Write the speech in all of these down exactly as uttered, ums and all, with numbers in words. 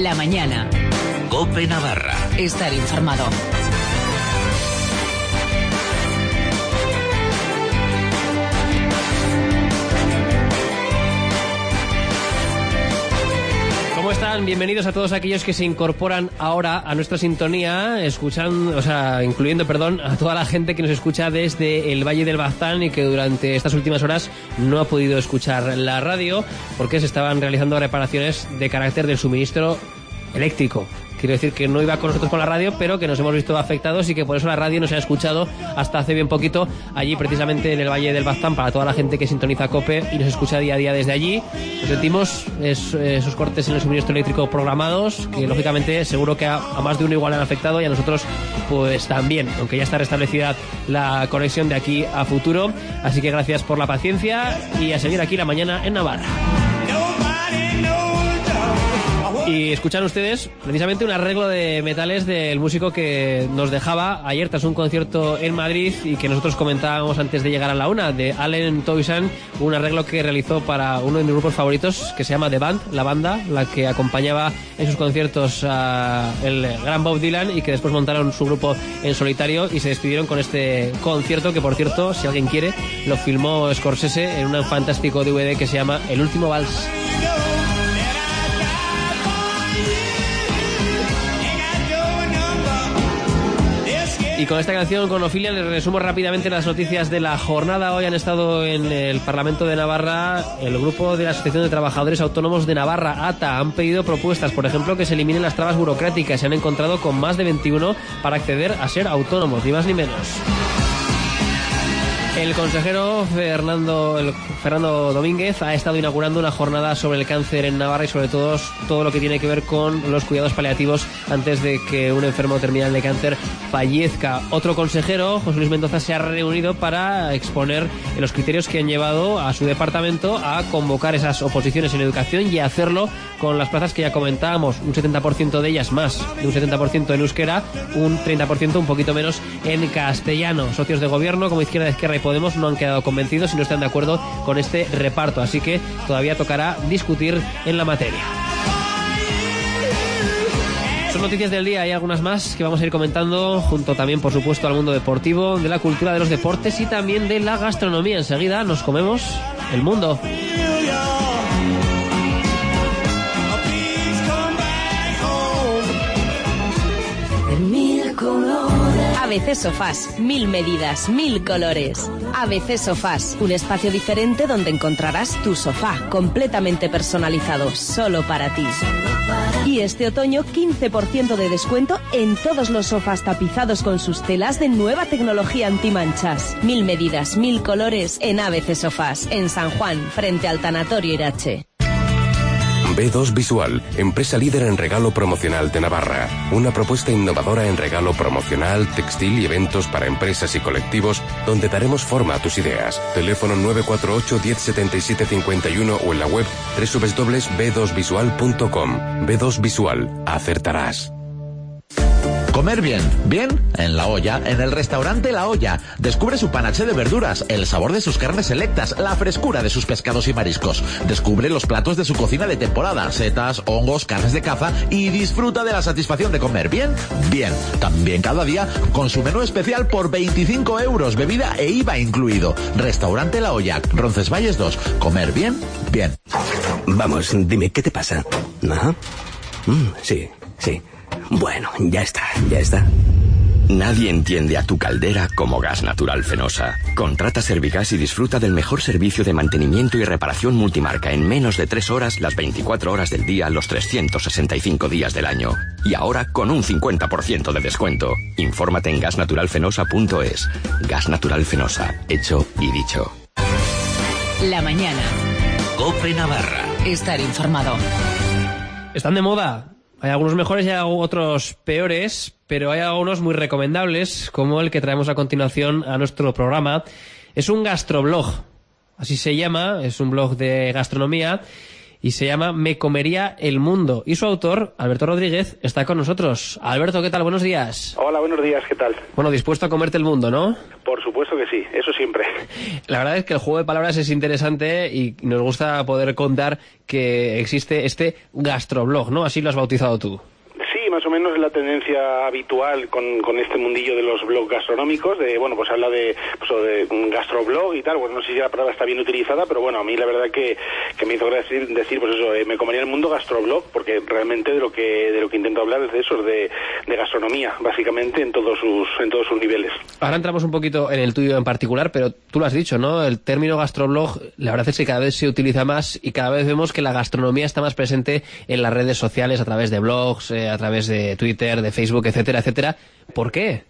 La mañana. COPE Navarra. Estar informado. ¿Cómo están? Bienvenidos a todos aquellos que se incorporan ahora a nuestra sintonía, escuchando, o sea, incluyendo, perdón, a toda la gente que nos escucha desde el Valle del Baztán y que durante estas últimas horas no ha podido escuchar la radio porque se estaban realizando reparaciones de carácter del suministro eléctrico. Quiero decir que no iba con nosotros con la radio, pero que nos hemos visto afectados y que por eso la radio no se ha escuchado hasta hace bien poquito allí precisamente en el Valle del Baztán para toda la gente que sintoniza COPE y nos escucha día a día desde allí. Nos sentimos es, esos cortes en el suministro eléctrico programados que lógicamente seguro que a, a más de uno igual han afectado y a nosotros pues también, aunque ya está restablecida la conexión de aquí a futuro. Así que gracias por la paciencia y a seguir aquí la mañana en Navarra. Y escuchan ustedes precisamente un arreglo de metales del músico que nos dejaba ayer tras un concierto en Madrid y que nosotros comentábamos antes de llegar a la una, de Allen Toussaint, un arreglo que realizó para uno de mis grupos favoritos que se llama The Band, la banda, la que acompañaba en sus conciertos a el gran Bob Dylan y que después montaron su grupo en solitario y se despidieron con este concierto que, por cierto, si alguien quiere, lo filmó Scorsese en un fantástico D V D que se llama El Último Vals. Y con esta canción, con Ofilia, les resumo rápidamente las noticias de la jornada. Hoy han estado en el Parlamento de Navarra el grupo de la Asociación de Trabajadores Autónomos de Navarra, A T A. Han pedido propuestas, por ejemplo, que se eliminen las trabas burocráticas. Se han encontrado con más de veintiuno para acceder a ser autónomos, ni más ni menos. El consejero Fernando, el Fernando Domínguez ha estado inaugurando una jornada sobre el cáncer en Navarra y sobre todo todo lo que tiene que ver con los cuidados paliativos antes de que un enfermo terminal de cáncer fallezca. Otro consejero, José Luis Mendoza, se ha reunido para exponer los criterios que han llevado a su departamento a convocar esas oposiciones en educación y a hacerlo con las plazas que ya comentábamos, un setenta por ciento de ellas más, de un setenta por ciento en euskera, un treinta por ciento un poquito menos en castellano. Socios de gobierno como Izquierda, Esquerra y Podemos no han quedado convencidos y no están de acuerdo con este reparto, así que todavía tocará discutir en la materia. Son noticias del día, hay algunas más que vamos a ir comentando junto también, por supuesto, al mundo deportivo, de la cultura de los deportes y también de la gastronomía. Enseguida nos comemos el mundo. A B C Sofás, mil medidas, mil colores. A B C Sofás, un espacio diferente donde encontrarás tu sofá, completamente personalizado, solo para ti. Y este otoño, quince por ciento de descuento en todos los sofás tapizados con sus telas de nueva tecnología antimanchas. Mil medidas, mil colores en A B C Sofás, en San Juan, frente al Tanatorio Irache. B dos Visual, empresa líder en regalo promocional de Navarra. Una propuesta innovadora en regalo promocional, textil y eventos para empresas y colectivos, donde daremos forma a tus ideas. Teléfono nueve cuatro ocho, diez, setenta y siete, cincuenta y uno o en la web doble u doble u doble u punto b dos visual punto com. B dos Visual, acertarás. Comer bien, bien en La Olla, en el restaurante La Olla. Descubre su panaché de verduras, el sabor de sus carnes selectas, la frescura de sus pescados y mariscos. Descubre los platos de su cocina de temporada, setas, hongos, carnes de caza y disfruta de la satisfacción de comer bien, bien. También cada día con su menú especial por veinticinco euros, bebida e I V A incluido. Restaurante La Olla, Roncesvalles dos. Comer bien, bien. Vamos, dime, ¿qué te pasa? Ajá. Mm, sí, sí. Bueno, ya está, ya está. Nadie entiende a tu caldera como Gas Natural Fenosa. Contrata Servigas y disfruta del mejor servicio de mantenimiento y reparación multimarca en menos de tres horas, las veinticuatro horas del día, los trescientos sesenta y cinco días del año. Y ahora con un cincuenta por ciento de descuento. Infórmate en gas natural fenosa punto es. Gas Natural Fenosa, hecho y dicho. La mañana. COPE Navarra. Estar informado. Están de moda. Hay algunos mejores y hay otros peores, pero hay algunos muy recomendables, como el que traemos a continuación a nuestro programa. Es un gastroblog, así se llama, es un blog de gastronomía, y se llama Me comería el mundo. Y su autor, Alberto Rodríguez, está con nosotros. Alberto, ¿qué tal? Buenos días. Hola, buenos días, ¿qué tal? Bueno, dispuesto a comerte el mundo, ¿no? Por supuesto que sí, eso siempre. La verdad es que el juego de palabras es interesante y nos gusta poder contar que existe este gastroblog, ¿no? Así lo has bautizado tú. Más o menos es la tendencia habitual con, con este mundillo de los blogs gastronómicos, de, bueno, pues habla de, pues, de un gastroblog y tal, bueno, no sé si la palabra está bien utilizada, pero bueno, a mí la verdad que, que me hizo decir, decir pues eso, eh, me comería el mundo gastroblog, porque realmente de lo que de lo que intento hablar es de eso, de, de gastronomía, básicamente en todos sus en todos sus niveles. Ahora entramos un poquito en el tuyo en particular, pero tú lo has dicho, ¿no? El término gastroblog, la verdad es que cada vez se utiliza más y cada vez vemos que la gastronomía está más presente en las redes sociales, a través de blogs, eh, a través de Twitter, de Facebook, etcétera, etcétera. ¿Por qué?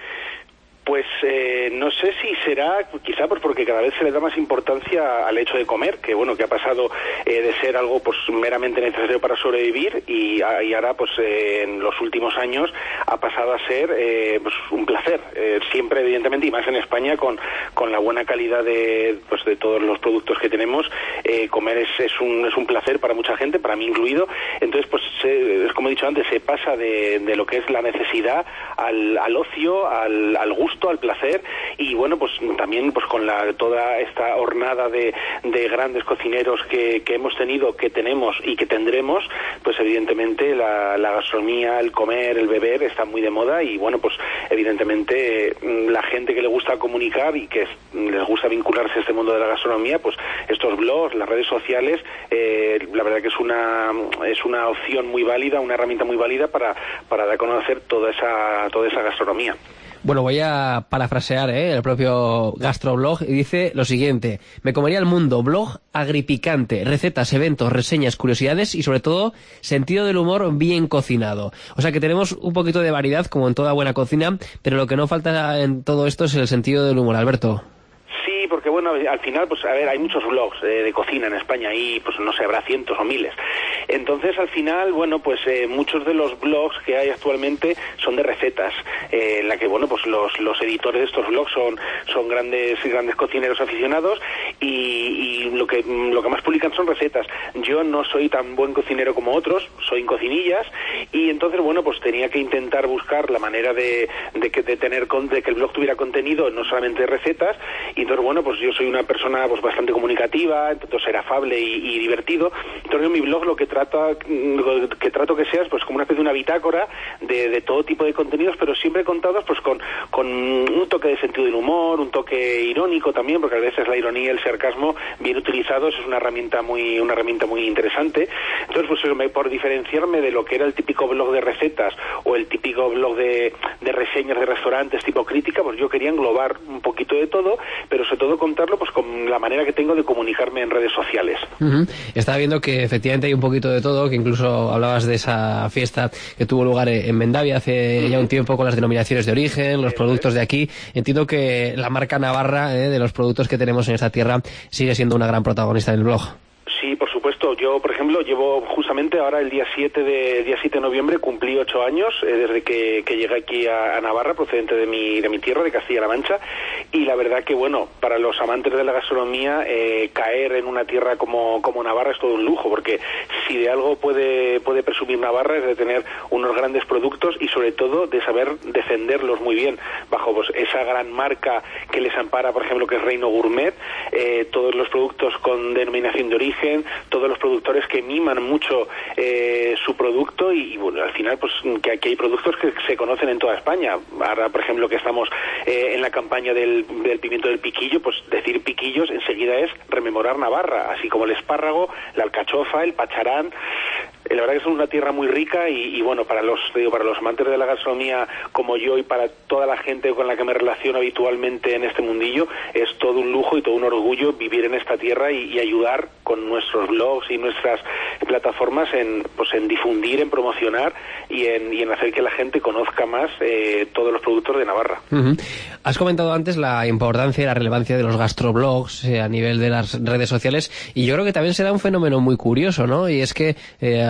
Pues eh, no sé si será, quizá pues porque cada vez se le da más importancia al hecho de comer, que bueno, que ha pasado eh, de ser algo pues meramente necesario para sobrevivir y, y ahora pues eh, en los últimos años ha pasado a ser eh, pues un placer, eh, siempre evidentemente, y más en España con, con la buena calidad de pues de todos los productos que tenemos, eh, comer es, es un es un placer para mucha gente, para mí incluido. Entonces pues se, como he dicho antes, se pasa de, de lo que es la necesidad al, al ocio, al, al gusto, al placer, y bueno, pues también pues con la toda esta hornada de, de grandes cocineros que, que hemos tenido, que tenemos y que tendremos, pues evidentemente la, la gastronomía, el comer, el beber está muy de moda y bueno, pues evidentemente la gente que le gusta comunicar y que les gusta vincularse a este mundo de la gastronomía, pues estos blogs, las redes sociales, eh, la verdad que es una es una opción muy válida, una herramienta muy válida para, para dar a conocer toda esa toda esa gastronomía. Bueno, voy a parafrasear ¿eh? el propio gastroblog y dice lo siguiente: me comería el mundo, blog agripicante, recetas, eventos, reseñas, curiosidades y sobre todo sentido del humor bien cocinado. O sea que tenemos un poquito de variedad como en toda buena cocina, pero lo que no falta en todo esto es el sentido del humor, Alberto. Sí, porque bueno, al final, pues a ver, hay muchos blogs eh, de cocina en España y pues no sé, habrá cientos o miles. Entonces, al final, bueno, pues eh, muchos de los blogs que hay actualmente son de recetas, eh, en la que, bueno, pues los, los editores de estos blogs son, son grandes grandes cocineros aficionados y, y lo que lo que más publican son recetas. Yo no soy tan buen cocinero como otros, soy cocinillas y entonces, bueno, pues tenía que intentar buscar la manera de, de, que, de tener de que el blog tuviera contenido, no solamente recetas, y entonces, bueno, pues yo soy una persona pues bastante comunicativa, intento ser afable y, y divertido. Entonces, en mi blog lo que trata lo que trato que seas pues como una especie de una bitácora de, de todo tipo de contenidos, pero siempre contados pues con, con un toque de sentido del humor, un toque irónico también, porque a veces la ironía y el sarcasmo bien utilizados es una herramienta muy una herramienta muy interesante. Entonces, pues eso, me, por diferenciarme de lo que era el típico blog de recetas o el típico blog de, de reseñas de restaurantes tipo crítica, pues yo quería englobar un poquito de todo, pero sobre todo contarlo pues con la manera que tengo de comunicarme en redes sociales. Uh-huh. Estaba viendo que efectivamente hay un poquito de todo, que incluso hablabas de esa fiesta que tuvo lugar en Mendavia hace uh-huh. ya un tiempo con las denominaciones de origen, los productos de aquí. Entiendo que la marca Navarra eh, de los productos que tenemos en esta tierra sigue siendo una gran protagonista del blog. Sí, por supuesto. Yo, por ejemplo, llevo justamente ahora el día siete de día siete de noviembre cumplí ocho años eh, desde que, que llegué aquí a, a Navarra, procedente de mi de mi tierra, de Castilla-La Mancha, y la verdad que bueno, para los amantes de la gastronomía eh, caer en una tierra como como Navarra es todo un lujo, porque si de algo puede puede presumir Navarra es de tener unos grandes productos y sobre todo de saber defenderlos muy bien bajo pues esa gran marca que les ampara, por ejemplo, que es Reino Gourmet, eh, todos los productos con denominación de origen, todos los productores que miman mucho eh, su producto y, y bueno, al final pues que aquí hay productos que se conocen en toda España. Ahora, por ejemplo, que estamos eh, en la campaña del, del pimiento del piquillo, pues decir piquillos enseguida es rememorar Navarra, así como el espárrago, la alcachofa, el pacharán. La verdad que es una tierra muy rica y, y bueno, para los digo, para los amantes de la gastronomía como yo y para toda la gente con la que me relaciono habitualmente en este mundillo, es todo un lujo y todo un orgullo vivir en esta tierra y, y ayudar con nuestros blogs y nuestras plataformas en pues en difundir, en promocionar y en, y en hacer que la gente conozca más eh, todos los productos de Navarra. Uh-huh. Has comentado antes la importancia y la relevancia de los gastroblogs eh, a nivel de las redes sociales y yo creo que también se da un fenómeno muy curioso, ¿no? Y es que eh,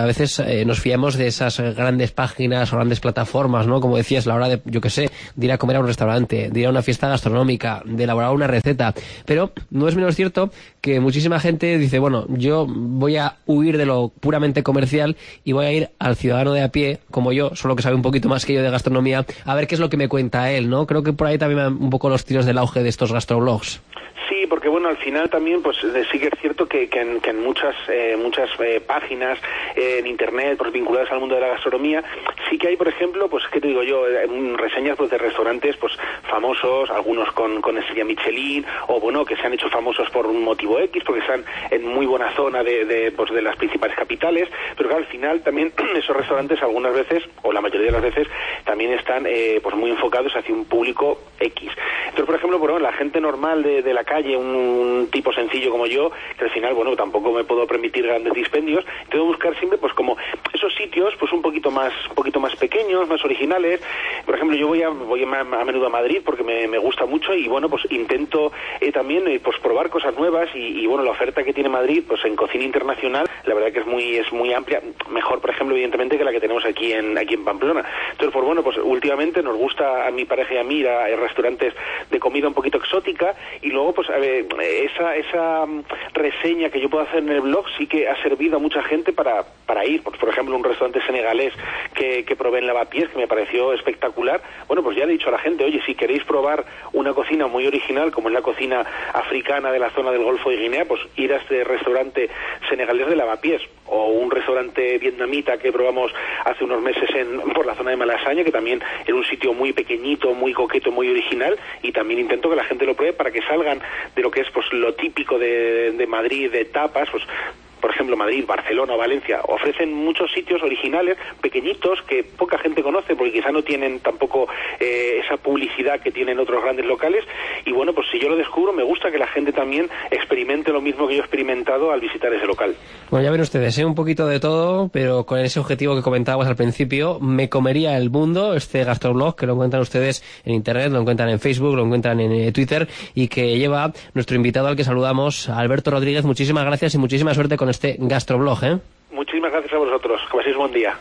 a veces eh, nos fiamos de esas grandes páginas o grandes plataformas, ¿no? Como decías, la hora de, yo qué sé, de ir a comer a un restaurante, de ir a una fiesta gastronómica, de elaborar una receta. Pero no es menos cierto que muchísima gente dice, bueno, yo voy a huir de lo puramente comercial y voy a ir al ciudadano de a pie, como yo, solo que sabe un poquito más que yo de gastronomía, a ver qué es lo que me cuenta él, ¿no? Creo que por ahí también van un poco los tiros del auge de estos gastroblogs. Sí, porque bueno, al final también pues sí que es cierto que, que, en, que en muchas eh, muchas eh, páginas eh, en internet pues vinculadas al mundo de la gastronomía sí que hay, por ejemplo, pues qué te digo yo, eh, reseñas pues de restaurantes pues famosos, algunos con, con estrella Michelin, o bueno, que se han hecho famosos por un motivo X, porque están en muy buena zona de, de pues de las principales capitales, pero claro, al final también esos restaurantes algunas veces, o la mayoría de las veces, también están eh, pues muy enfocados hacia un público X. Entonces, por ejemplo, bueno, la gente normal de, de la calle, un, un tipo sencillo como yo, que al final, bueno, tampoco me puedo permitir grandes dispendios, tengo que buscar siempre, pues como esos sitios, pues un poquito más, un poquito más pequeños, más originales. Por ejemplo, yo voy a, voy a, a menudo a Madrid porque me, me gusta mucho y bueno, pues intento eh, también eh, pues probar cosas nuevas y, y bueno, la oferta que tiene Madrid, pues en cocina internacional, la verdad que es muy, es muy amplia, mejor, por ejemplo, evidentemente que la que tenemos aquí en, aquí en Pamplona. Entonces, pues bueno, pues últimamente nos gusta a mi pareja y a mí ir a, a restaurantes de comida un poquito exótica y luego, pues a ver, esa esa reseña que yo puedo hacer en el blog sí que ha servido a mucha gente para, para ir. Por, por ejemplo, un restaurante senegalés que, que probé en Lavapiés, que me pareció espectacular. Bueno, pues ya le he dicho a la gente, oye, si queréis probar una cocina muy original, como es la cocina africana de la zona del Golfo de Guinea, pues ir a este restaurante senegalés de Lavapiés, o un restaurante vietnamita que probamos hace unos meses en por la zona de Malasaña, que también era un sitio muy pequeñito, muy coqueto, muy original, y también intento que la gente lo pruebe para que salgan de lo que es pues lo típico de, de Madrid, de tapas, pues por ejemplo Madrid, Barcelona o Valencia ofrecen muchos sitios originales, pequeñitos, que poca gente conoce porque quizá no tienen tampoco eh, esa publicidad que tienen otros grandes locales, y bueno, pues si yo lo descubro, me gusta que la gente también experimente lo mismo que yo he experimentado al visitar ese local. Bueno, ya ven ustedes, ¿eh? Un poquito de todo, pero con ese objetivo que comentábamos al principio, me comería el mundo, este gastroblog, que lo encuentran ustedes en internet, lo encuentran en Facebook, lo encuentran en eh, Twitter, y que lleva nuestro invitado al que saludamos, Alberto Rodríguez. Muchísimas gracias y muchísima suerte con este gastroblog, ¿eh? Muchísimas gracias a vosotros. Que paséis buen día.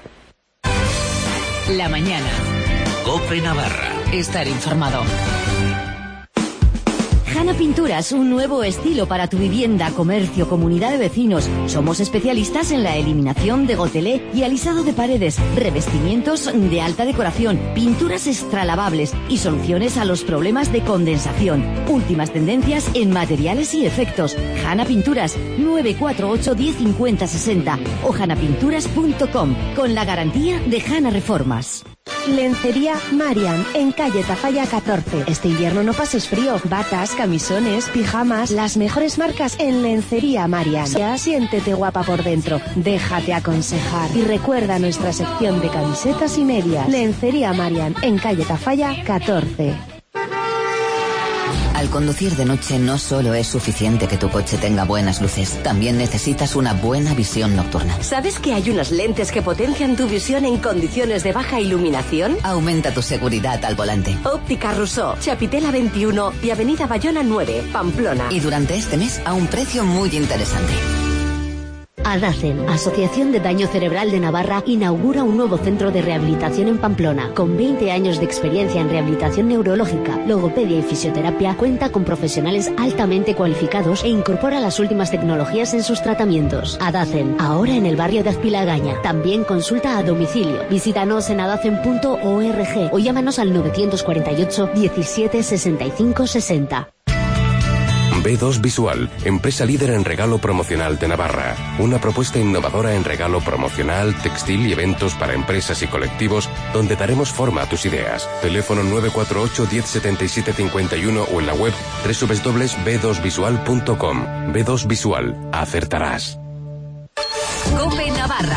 La mañana. COPE Navarra. Estar informado. Hanna Pinturas, un nuevo estilo para tu vivienda, comercio, comunidad de vecinos. Somos especialistas en la eliminación de gotelé y alisado de paredes, revestimientos de alta decoración, pinturas extralavables y soluciones a los problemas de condensación. Últimas tendencias en materiales y efectos. Hanna Pinturas, nueve cuatro ocho, diez, cincuenta, sesenta o hanna pinturas punto com, con la garantía de Hanna Reformas. Lencería Marian, en calle Tafalla catorce. Este invierno no pases frío. Batas, camisones, pijamas, las mejores marcas en Lencería Marian. Ya siéntete guapa por dentro. Déjate aconsejar. Y recuerda nuestra sección de camisetas y medias. Lencería Marian, en calle Tafalla catorce. Al conducir de noche no solo es suficiente que tu coche tenga buenas luces, también necesitas una buena visión nocturna. ¿Sabes que hay unas lentes que potencian tu visión en condiciones de baja iluminación? Aumenta tu seguridad al volante. Óptica Rousseau, Chapitela veintiuno y Avenida Bayona nueve, Pamplona. Y durante este mes a un precio muy interesante. ADACEN, Asociación de Daño Cerebral de Navarra, inaugura un nuevo centro de rehabilitación en Pamplona. Con veinte años de experiencia en rehabilitación neurológica, logopedia y fisioterapia, cuenta con profesionales altamente cualificados e incorpora las últimas tecnologías en sus tratamientos. ADACEN, ahora en el barrio de Azpilagaña. También consulta a domicilio. Visítanos en adacen punto org o llámanos al novecientos cuarenta y ocho, diecisiete, sesenta y cinco, sesenta. B dos Visual, empresa líder en regalo promocional de Navarra. Una propuesta innovadora en regalo promocional, textil y eventos para empresas y colectivos, donde daremos forma a tus ideas. Teléfono nueve cuatro ocho, diez, setenta y siete, cincuenta y uno o en la web doble u doble u doble u punto b dos visual punto com. B dos Visual, acertarás. COPE Navarra.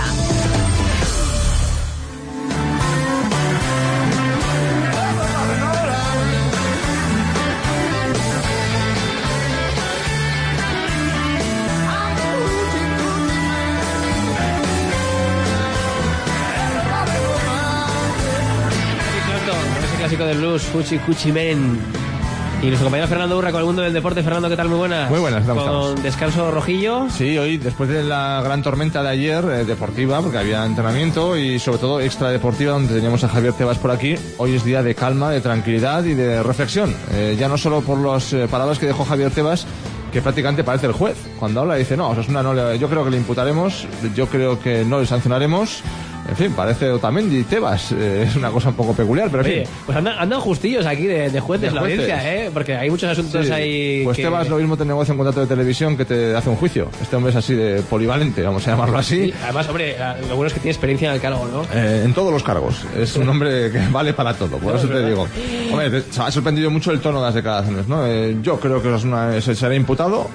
Clásico del blues, Fuchi Cuchi Men. Y nuestro compañero Fernando Urra con el mundo del deporte. Fernando, ¿qué tal? Muy buenas. Muy buenas, ¿cómo Con estamos? descanso rojillo. Sí, hoy después de la gran tormenta de ayer, eh, deportiva, porque había entrenamiento y sobre todo extradeportiva, donde teníamos a Javier Tebas por aquí, hoy es día de calma, de tranquilidad y de reflexión. Eh, ya no solo por las eh, palabras que dejó Javier Tebas, que prácticamente parece el juez. Cuando habla dice, no, Osasuna no le, yo creo que le imputaremos, yo creo que no le sancionaremos. En fin, parece Otamendi y Tebas. Eh, es una cosa un poco peculiar, pero en Oye, fin. pues andan, andan justillos aquí de, de jueces, De la jueces. audiencia, ¿eh? Porque hay muchos asuntos Sí. ahí. Pues que... Tebas lo mismo te negocia un contrato de televisión que te hace un juicio. Este hombre es así de polivalente, vamos a llamarlo así. Sí, además, hombre, lo bueno es que tiene experiencia en el cargo, ¿no? Eh, en todos los cargos. Es un hombre que vale para todo, por No, eso es te verdad. digo. Hombre, te- se ha sorprendido mucho el tono de las declaraciones, ¿no? Eh, yo creo que Osasuna se será imputado.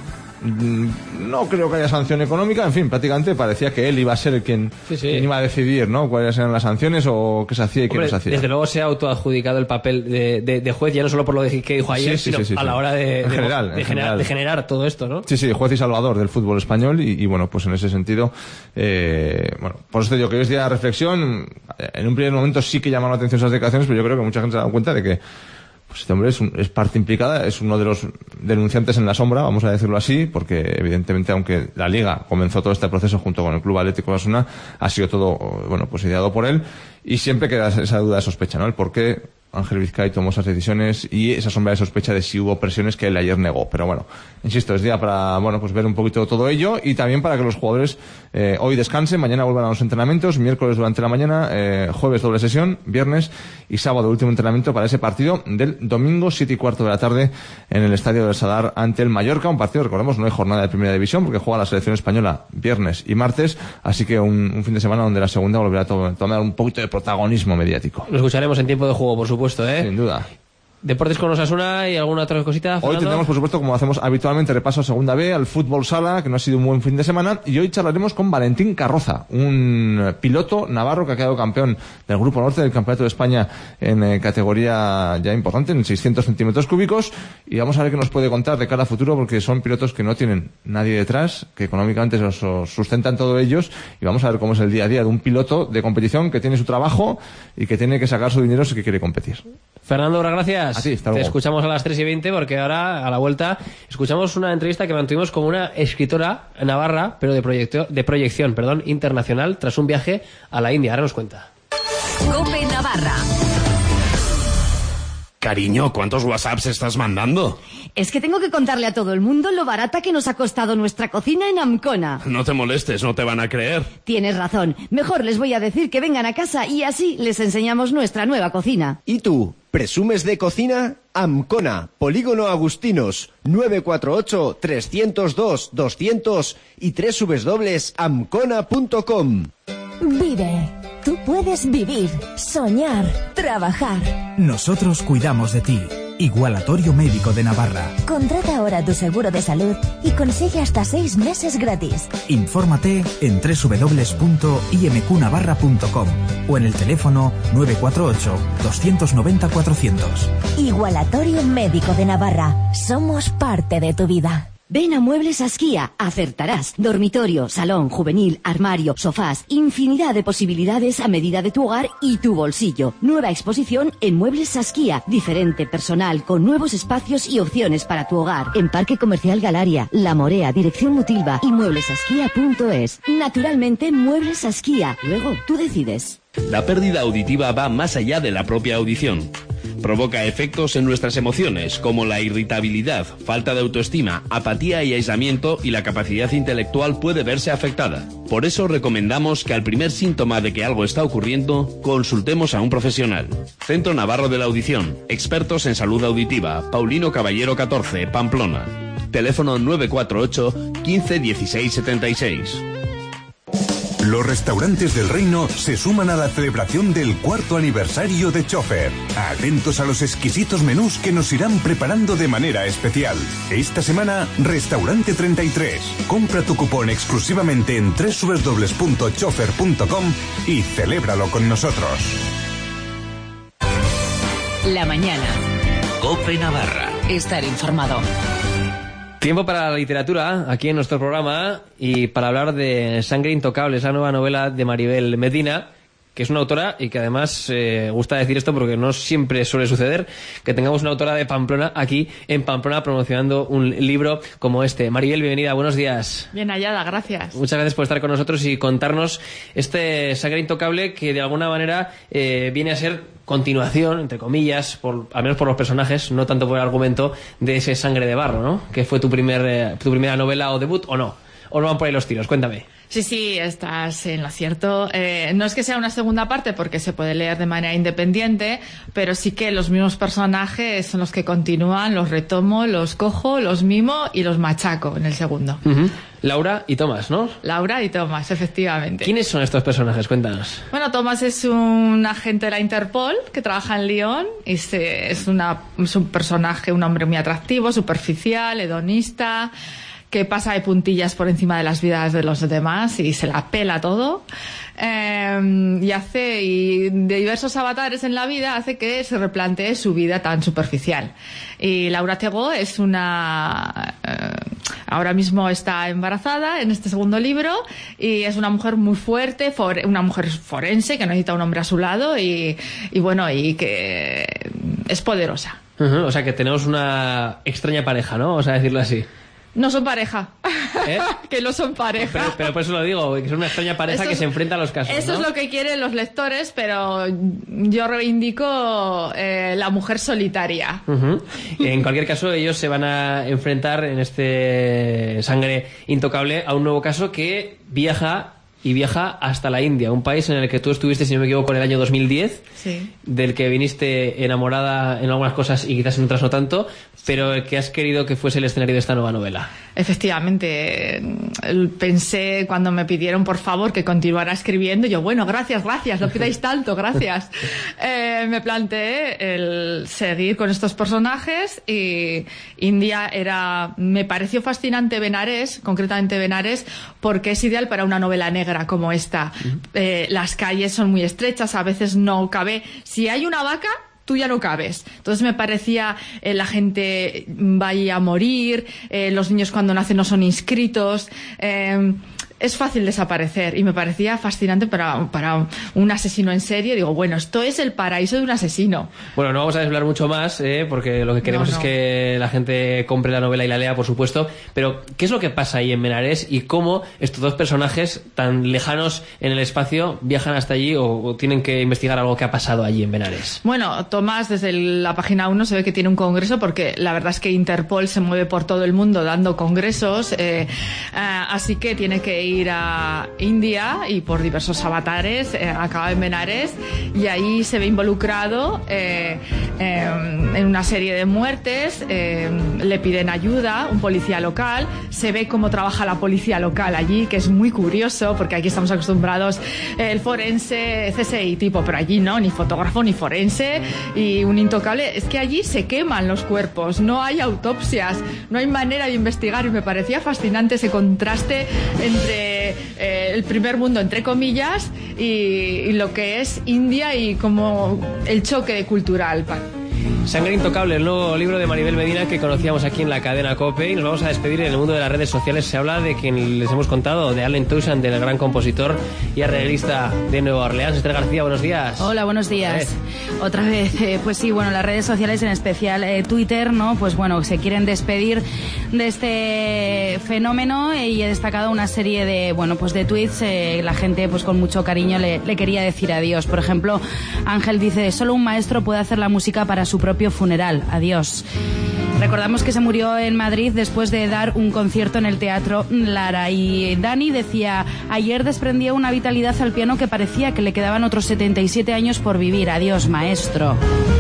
Mm, No creo que haya sanción económica. En fin, prácticamente parecía que él iba a ser el quien, Sí, sí. quien iba a decidir, ¿no? Cuáles eran las sanciones o qué se hacía y qué Hombre, no se hacía. desde luego se ha autoadjudicado el papel de, de, de juez, ya no solo por lo de que dijo ayer, Sí, sí, sino sí, sí, a sí. la hora de, En de- general, de en generar, general. de generar todo esto, ¿no? Sí, sí, juez y salvador del fútbol español y, y bueno, pues en ese sentido, eh, bueno, por eso te digo que hoy es día de reflexión. En un primer momento sí que llamaron la atención esas declaraciones, pero yo creo que mucha gente se ha dado cuenta de que pues este hombre es, un- es parte implicada, es uno de los denunciantes en la sombra, vamos a decirlo así, porque evidentemente aunque la Liga comenzó todo este proceso junto con el Club Atlético Osasuna, ha sido todo, bueno, pues ideado por él y siempre queda esa duda de sospecha, ¿no? El por qué Ángel Vizcay tomó esas decisiones y esa sombra de sospecha de si hubo presiones que él ayer negó. Pero bueno, insisto, es día para, bueno, pues ver un poquito todo ello y también para que los jugadores eh, hoy descansen, mañana vuelvan a los entrenamientos, miércoles durante la mañana, eh, jueves doble sesión, viernes y sábado último entrenamiento para ese partido del domingo siete y cuarto de la tarde en el Estadio del Sadar ante el Mallorca. Un partido, recordemos, no hay jornada de primera división porque juega la selección española viernes y martes, así que un, un fin de semana donde la segunda volverá a to- tomar un poquito de protagonismo mediático. Lo escucharemos en tiempo de juego, por supuesto, ¿eh? Sin duda. Deportes con Osasuna y alguna otra cosita, Hoy Fernando? tendremos, por supuesto, como hacemos habitualmente, repaso a Segunda B, al fútbol sala, que no ha sido un buen fin de semana, y hoy charlaremos con Valentín Carroza, un piloto navarro que ha quedado campeón del Grupo Norte del Campeonato de España en eh, categoría ya importante, en seiscientos centímetros cúbicos, y vamos a ver qué nos puede contar de cara a futuro, porque son pilotos que no tienen nadie detrás, que económicamente se los sustentan todos ellos, y vamos a ver cómo es el día a día de un piloto de competición que tiene su trabajo y que tiene que sacar su dinero si que quiere competir. Fernando, Urra, gracias. A ti, hasta Te luego. escuchamos a las tres y veinte porque ahora, a la vuelta, escuchamos una entrevista que mantuvimos con una escritora navarra, pero de, proyecto, de proyección perdón, internacional, tras un viaje a la India. Ahora nos cuenta. Cope Navarra. Cariño, ¿cuántos WhatsApps estás mandando? Es que tengo que contarle a todo el mundo lo barata que nos ha costado nuestra cocina en Amcona. No te molestes, no te van a creer. Tienes razón. Mejor les voy a decir que vengan a casa y así les enseñamos nuestra nueva cocina. ¿Y tú? ¿Presumes de cocina? Amcona, Polígono Agustinos, nueve cuatro ocho, tres cero dos, doscientos y doble u doble u doble u punto amcona punto com. Vive. Tú puedes vivir, soñar, trabajar. Nosotros cuidamos de ti. Igualatorio Médico de Navarra. Contrata ahora tu seguro de salud y consigue hasta seis meses gratis. Infórmate en doble u doble u doble u punto i m q navarra punto com o en el teléfono nueve cuatro ocho, dos nueve cero, cuatrocientos. Igualatorio Médico de Navarra. Somos parte de tu vida. Ven a Muebles Asquía, acertarás. Dormitorio, salón, juvenil, armario, sofás, infinidad de posibilidades a medida de tu hogar y tu bolsillo. Nueva exposición en Muebles Asquía, diferente, personal, con nuevos espacios y opciones para tu hogar. En Parque Comercial Galaria, La Morea, dirección Mutilva y mueblesasquía punto es. Naturalmente, Muebles Asquía. Luego, tú decides. La pérdida auditiva va más allá de la propia audición. Provoca efectos en nuestras emociones, como la irritabilidad, falta de autoestima, apatía y aislamiento, y la capacidad intelectual puede verse afectada. Por eso recomendamos que al primer síntoma de que algo está ocurriendo, consultemos a un profesional. Centro Navarro de la Audición, expertos en salud auditiva, Paulino Caballero catorce, Pamplona. Teléfono nueve cuatro ocho, quince, dieciséis, setenta y seis. Los restaurantes del Reino se suman a la celebración del cuarto aniversario de Chofer. Atentos a los exquisitos menús que nos irán preparando de manera especial. Esta semana, Restaurante treinta y tres. Compra tu cupón exclusivamente en doble u doble u doble u punto chofer punto com y celébralo con nosotros. La mañana. Cope Navarra. Estar informado. Tiempo para la literatura, aquí en nuestro programa, y para hablar de Sangre Intocable, esa nueva novela de Maribel Medina, que es una autora y que además eh, gusta decir esto porque no siempre suele suceder que tengamos una autora de Pamplona aquí en Pamplona promocionando un libro como este. Maribel, bienvenida, buenos días. Bien hallada, gracias. Muchas gracias por estar con nosotros y contarnos este Sangre Intocable que de alguna manera eh, viene a ser continuación, entre comillas, por, al menos por los personajes, no tanto por el argumento, de ese Sangre de Barro, ¿no? Que fue tu, primer, eh, tu primera novela o debut, ¿o no? ¿O no van por ahí los tiros? Cuéntame. Sí, sí, estás en lo cierto. Eh, no es que sea una segunda parte porque se puede leer de manera independiente, pero sí que los mismos personajes son los que continúan, los retomo, los cojo, los mimo y los machaco en el segundo. Uh-huh. Laura y Tomás, ¿no? Laura y Tomás, efectivamente. ¿Quiénes son estos personajes? Cuéntanos. Bueno, Tomás es un agente de la Interpol que trabaja en Lyon y se, es, una, es un personaje, un hombre muy atractivo, superficial, hedonista, que pasa de puntillas por encima de las vidas de los demás y se la pela todo. Eh, y hace, y de diversos avatares en la vida, hace que se replantee su vida tan superficial. Y Laura Tegó es una... Eh, ahora mismo está embarazada en este segundo libro y es una mujer muy fuerte, for, una mujer forense que necesita un hombre a su lado y, y bueno, y que es poderosa. Uh-huh, o sea que tenemos una extraña pareja, ¿no? Vamos a decirlo así. No son pareja. ¿Eh? Que no son pareja. Pero, pero por eso lo digo, que es una extraña pareja Esto que es, se enfrenta a los casos. Eso ¿no? es lo que quieren los lectores, pero yo reivindico eh, la mujer solitaria. Uh-huh. En cualquier caso, ellos se van a enfrentar en este Sangre Intocable a un nuevo caso que viaja y viaja hasta la India, un país en el que tú estuviste, si no me equivoco, en el año dos mil diez, sí. Del que viniste enamorada en algunas cosas y quizás en otras no tanto, pero el que has querido que fuese el escenario de esta nueva novela. Efectivamente, pensé cuando me pidieron por favor que continuara escribiendo, yo bueno, gracias, gracias, no pidáis tanto, gracias. eh, me planteé el seguir con estos personajes y India era, me pareció fascinante Benares, concretamente Benares, porque es ideal para una novela negra como esta. Uh-huh. Eh, las calles son muy estrechas, a veces no cabe. Si hay una vaca, tú ya no cabes. Entonces me parecía eh, la gente vaya a morir, eh, los niños cuando nacen no son inscritos. Eh, es fácil desaparecer y me parecía fascinante para, para un asesino en serie. Digo, bueno, esto es el paraíso de un asesino. Bueno, no vamos a desvelar mucho más, ¿eh? Porque lo que queremos no, no. es que la gente compre la novela y la lea, por supuesto. Pero, ¿qué es lo que pasa ahí en Benares y cómo estos dos personajes tan lejanos en el espacio viajan hasta allí o, o tienen que investigar algo que ha pasado allí en Benares? Bueno, Tomás, desde el, la página uno se ve que tiene un congreso porque la verdad es que Interpol se mueve por todo el mundo dando congresos, eh, eh, así que tiene que ir ir a India y por diversos avatares eh, acaba en Benares y ahí se ve involucrado eh, eh, en una serie de muertes, eh, le piden ayuda, un policía local, se ve cómo trabaja la policía local allí, que es muy curioso porque aquí estamos acostumbrados eh, el forense C S I tipo, pero allí no, ni fotógrafo ni forense y un intocable, es que allí se queman los cuerpos, no hay autopsias, no hay manera de investigar y me parecía fascinante ese contraste entre Eh, el primer mundo, entre comillas, y, y lo que es India y como el choque cultural. Sangre Intocable, el nuevo libro de Maribel Medina que conocíamos aquí en la cadena COPE y nos vamos a despedir en el mundo de las redes sociales. Se habla de quien les hemos contado, de Allen Toussaint, del gran compositor y arreglista de Nueva Orleans. Esther García, buenos días. Hola, buenos días. Otra vez, eh, pues sí, bueno, las redes sociales, en especial eh, Twitter, ¿no? Pues bueno, se quieren despedir de este fenómeno y he destacado una serie de, bueno, pues de tweets. Eh, la gente, pues con mucho cariño le, le quería decir adiós. Por ejemplo, Ángel dice, solo un maestro puede hacer la música para su propio funeral. Adiós. Recordamos que se murió en Madrid después de dar un concierto en el Teatro Lara. Y Dani decía, ayer desprendía una vitalidad al piano que parecía que le quedaban otros setenta y siete años por vivir. Adiós, maestro.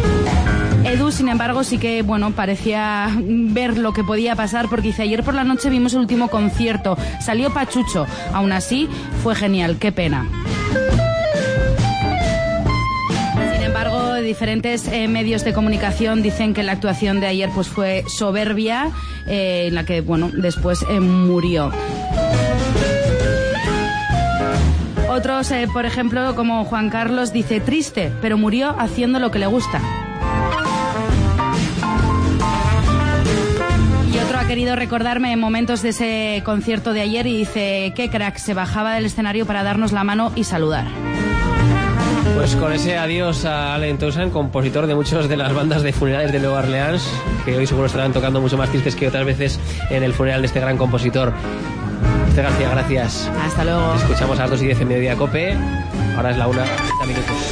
Edu, sin embargo, sí que, bueno, parecía ver lo que podía pasar porque dice, ayer por la noche vimos el último concierto, salió pachucho, aún así fue genial, qué pena. Diferentes eh, medios de comunicación dicen que la actuación de ayer pues fue soberbia, eh, en la que bueno después eh, murió. Otros, eh, por ejemplo, como Juan Carlos, dice triste, pero murió haciendo lo que le gusta. Y otro ha querido recordarme momentos de ese concierto de ayer y dice qué crack, se bajaba del escenario para darnos la mano y saludar. Pues con ese adiós a Allen Toussaint, compositor de muchas de las bandas de funerales de Nueva Orleans, que hoy seguro estarán tocando mucho más tristes que otras veces en el funeral de este gran compositor. Este García, gracias. Hasta luego. Escuchamos a las dos y diez en Mediodía Cope. Ahora es la una, treinta minutos.